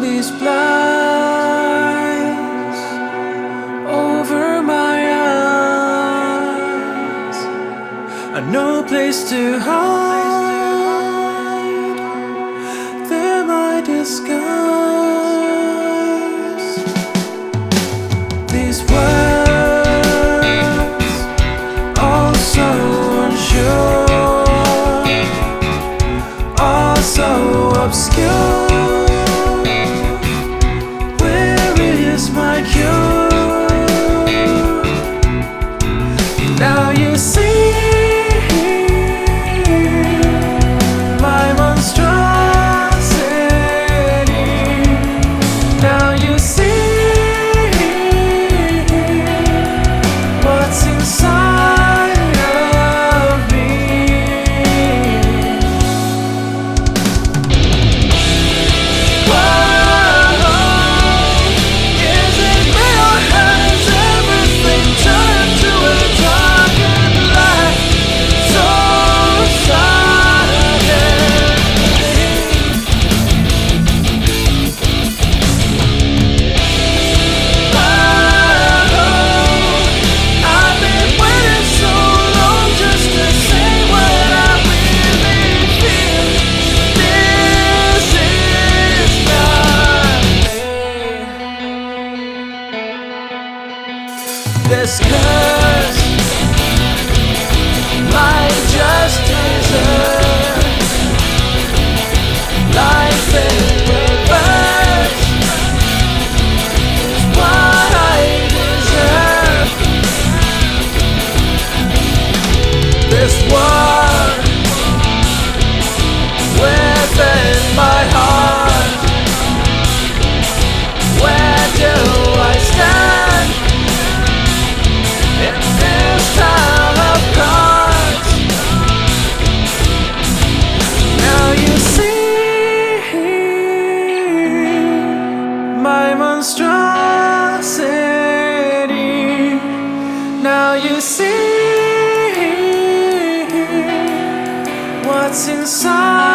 these blinds over my eyes, no place to hide. They're my disguise. These words, all so unsure, all so obscure. Where is my cure? Now you see this curse might just deserve life in reverse. It's what I deserve. This war within my heart. Where do I stand? My monstrosity. Now you see what's inside.